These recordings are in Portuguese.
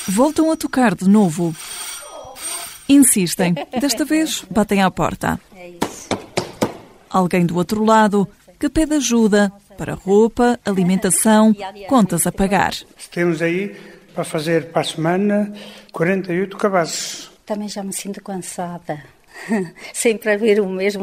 Voltam a tocar de novo. Insistem. Desta vez, batem à porta. Alguém do outro lado que pede ajuda para roupa, alimentação, contas a pagar. Temos aí, para fazer para a semana, 48 cabazes. Também já me sinto cansada. Sempre a ver o mesmo,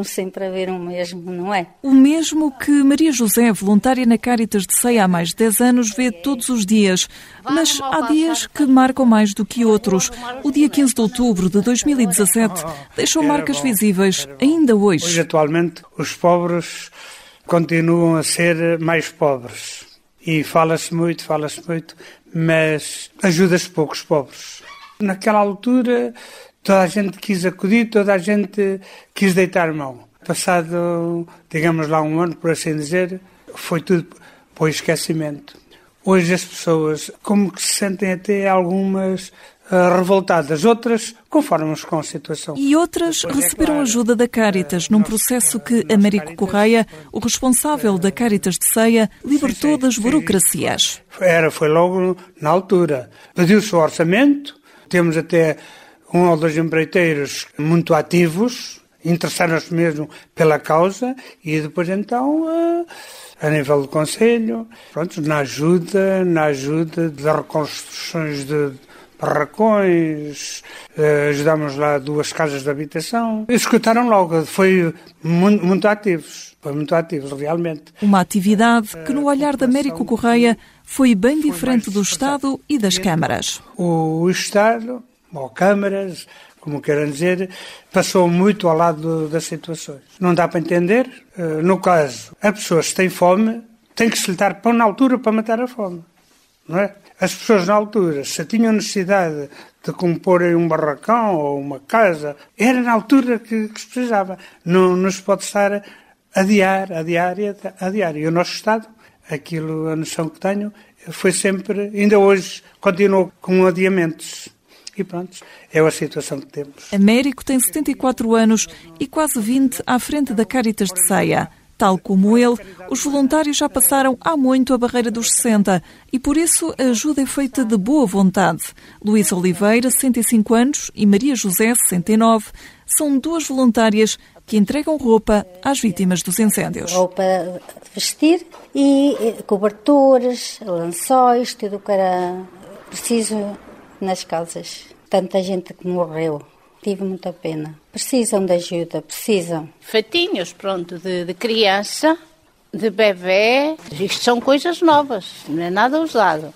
não é? O mesmo que Maria José, voluntária na Cáritas de Ceia há mais de 10 anos, vê todos os dias. Mas há dias que marcam mais do que outros. O dia 15 de outubro de 2017 deixou marcas visíveis ainda hoje. Hoje, atualmente, os pobres continuam a ser mais pobres. E fala-se muito, mas ajuda-se pouco os pobres. Naquela altura, toda a gente quis acudir, toda a gente quis deitar mão. Passado, digamos lá, um ano, por assim dizer, foi tudo para o esquecimento. Hoje as pessoas, como que se sentem até algumas revoltadas, outras conformes com a situação. E outras receberam ajuda da Cáritas num processo que Américo Correia, o responsável da Cáritas de Ceia, libertou das burocracias. Foi logo na altura. Pediu-se o orçamento, temos até um ou dois empreiteiros muito ativos, interessaram-se mesmo pela causa e depois então, a nível do Conselho, pronto, na ajuda das reconstruções de barracões, ajudámos lá 2 casas de habitação. Escutaram logo, foi muito ativos, realmente. Uma atividade que no olhar de Américo Correia foi bem diferente do Estado e das câmaras. O Estado, ou câmaras, como queiram dizer, passou muito ao lado das situações. Não dá para entender. No caso, as pessoas que têm fome, têm que se lhe dar pão na altura para matar a fome, não é? As pessoas na altura, se tinham necessidade de comporem um barracão ou uma casa, era na altura que se precisava. Não se pode estar a adiar. E o nosso Estado, aquilo, a noção que tenho, foi sempre, ainda hoje, continuou com adiamentos. E pronto, é a situação que temos. Américo tem 74 anos e quase 20 à frente da Cáritas de Ceia. Tal como ele, os voluntários já passaram há muito a barreira dos 60 e por isso a ajuda é feita de boa vontade. Luísa Oliveira, 65 anos, e Maria José, 69, são 2 voluntárias que entregam roupa às vítimas dos incêndios. Roupa de vestir e cobertores, lençóis, tudo o que era preciso nas casas. Tanta gente que morreu. Tive muita pena. Precisam de ajuda, precisam. Fatinhos, pronto, de criança, de bebê. Isto são coisas novas, não é nada usado.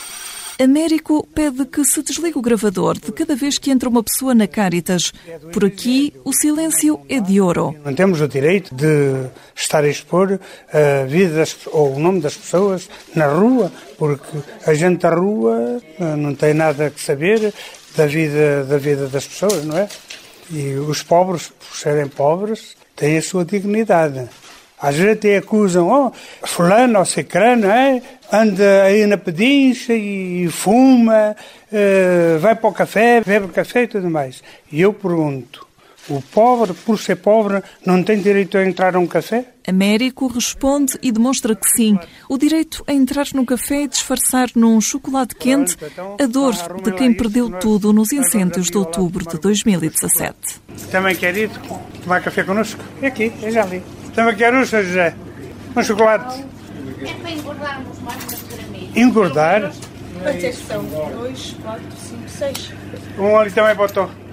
Américo pede que se desligue o gravador de cada vez que entra uma pessoa na Cáritas. Por aqui, o silêncio é de ouro. Não temos o direito de estar a expor a vida ou o nome das pessoas na rua, porque a gente da rua não tem nada a saber da vida das pessoas, não é? E os pobres, por serem pobres, têm a sua dignidade. Às vezes até acusam, fulano ou cicrano, anda aí na pedincha e fuma, vai para o café, bebe café e tudo mais. E eu pergunto, o pobre, por ser pobre, não tem direito a entrar a um café? Américo responde e demonstra que sim. O direito a entrar num café e disfarçar num chocolate quente a dor de quem perdeu tudo nos incêndios de outubro de 2017. Também quer ir tomar café connosco? É aqui, é já ali. Também quer um, Sr. José? Um chocolate? É para engordarmos mais para mim. Engordar? Quantas são? 2, 4, 5, 6. Um ali também botou.